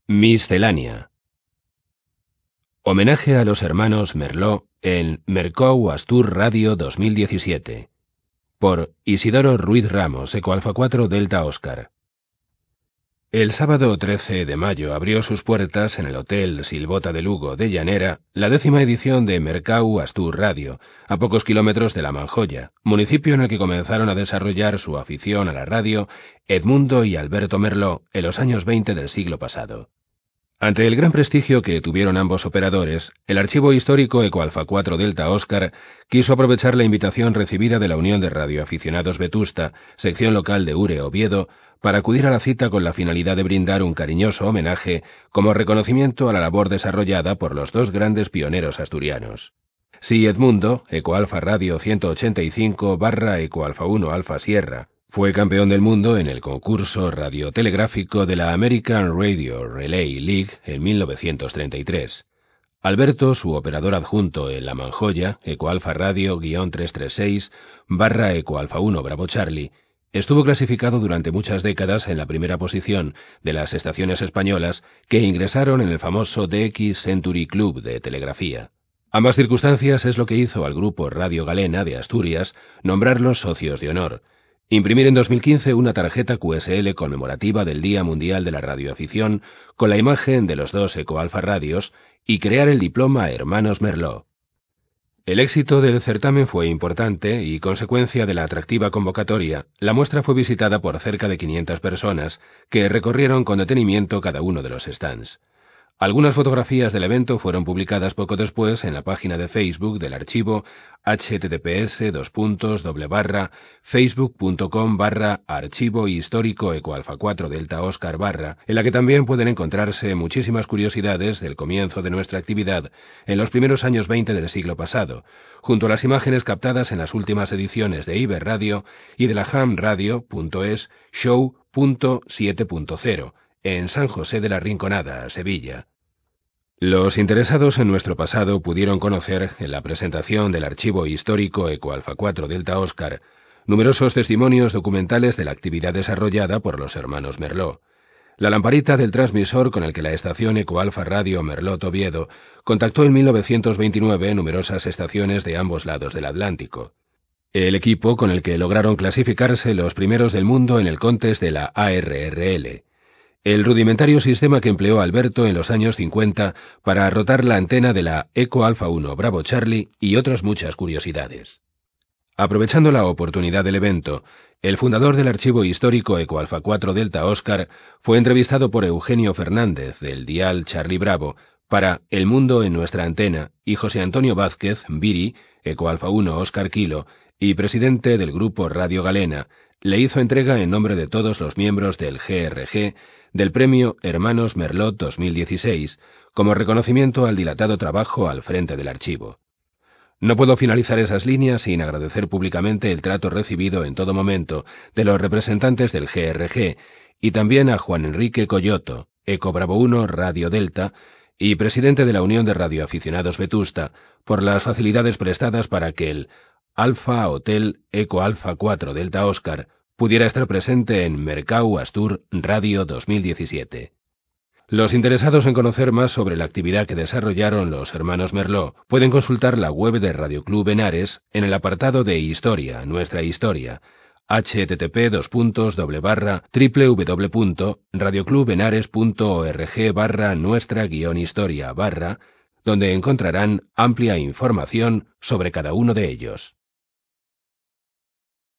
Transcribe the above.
Miscelánea. Homenaje a los hermanos Merlot en Mercou Astur Radio 2017. Por Isidoro Ruiz Ramos, Eco Alfa 4 Delta Oscar. El sábado 13 de mayo abrió sus puertas en el Hotel Silvota de Lugo de Llanera la 10ª edición de Mercou Astur Radio, a pocos kilómetros de La Manjoya, municipio en el que comenzaron a desarrollar su afición a la radio Edmundo y Alberto Merlot en los años 20 del siglo pasado. Ante el gran prestigio que tuvieron ambos operadores, el Archivo Histórico Eco Alfa 4 Delta Oscar quiso aprovechar la invitación recibida de la Unión de Radioaficionados Vetusta, sección local de Ure, Oviedo, para acudir a la cita con la finalidad de brindar un cariñoso homenaje como reconocimiento a la labor desarrollada por los dos grandes pioneros asturianos. Si Edmundo, Eco Alfa Radio 185 / Eco Alfa 1 Alfa Sierra, fue campeón del mundo en el concurso radiotelegráfico de la American Radio Relay League en 1933. Alberto, su operador adjunto en La Manjoya, Eco Alfa Radio-336 / Eco Alfa 1 Bravo Charlie, estuvo clasificado durante muchas décadas en la primera posición de las estaciones españolas que ingresaron en el famoso DX Century Club de telegrafía. Ambas circunstancias es lo que hizo al grupo Radio Galena de Asturias nombrarlos socios de honor, imprimir en 2015 una tarjeta QSL conmemorativa del Día Mundial de la Radioafición con la imagen de los dos Eco Alfa Radios y crear el diploma Hermanos Merlot. El éxito del certamen fue importante y, consecuencia de la atractiva convocatoria, la muestra fue visitada por cerca de 500 personas que recorrieron con detenimiento cada uno de los stands. Algunas fotografías del evento fueron publicadas poco después en la página de Facebook del archivo https://facebook.com/archivo histórico Eco Alfa 4 Delta Oscar /, en la que también pueden encontrarse muchísimas curiosidades del comienzo de nuestra actividad en los primeros años 20 del siglo pasado, junto a las imágenes captadas en las últimas ediciones de Iber Radio y de la hamradio.es Show.7.0, en San José de la Rinconada, Sevilla. Los interesados en nuestro pasado pudieron conocer, en la presentación del Archivo Histórico Eco Alfa 4 Delta Oscar, numerosos testimonios documentales de la actividad desarrollada por los hermanos Merlot. La lamparita del transmisor con el que la estación Eco Alfa Radio Merlot Oviedo contactó en 1929 numerosas estaciones de ambos lados del Atlántico. El equipo con el que lograron clasificarse los primeros del mundo en el contest de la ARRL. El rudimentario sistema que empleó Alberto en los años 50 para rotar la antena de la Eco Alfa 1 Bravo Charlie y otras muchas curiosidades. Aprovechando la oportunidad del evento, el fundador del Archivo Histórico Eco Alfa 4 Delta Oscar fue entrevistado por Eugenio Fernández del dial Charlie Bravo para El Mundo en Nuestra Antena y José Antonio Vázquez, Viri, Eco Alfa 1 Oscar Kilo y presidente del grupo Radio Galena, le hizo entrega en nombre de todos los miembros del GRG del premio Hermanos Merlot 2016 como reconocimiento al dilatado trabajo al frente del archivo. No puedo finalizar esas líneas sin agradecer públicamente el trato recibido en todo momento de los representantes del GRG y también a Juan Enrique Coyoto, Eco Bravo 1 Radio Delta y presidente de la Unión de Radioaficionados Vetusta, por las facilidades prestadas para que el Alfa Hotel Eco Alfa 4 Delta Oscar pudiera estar presente en Mercou Astur Radio 2017. Los interesados en conocer más sobre la actividad que desarrollaron los hermanos Merlot pueden consultar la web de Radio Club Henares en el apartado de Historia, Nuestra Historia, http://www.radioclubhenares.org /nuestra-historia /, donde encontrarán amplia información sobre cada uno de ellos.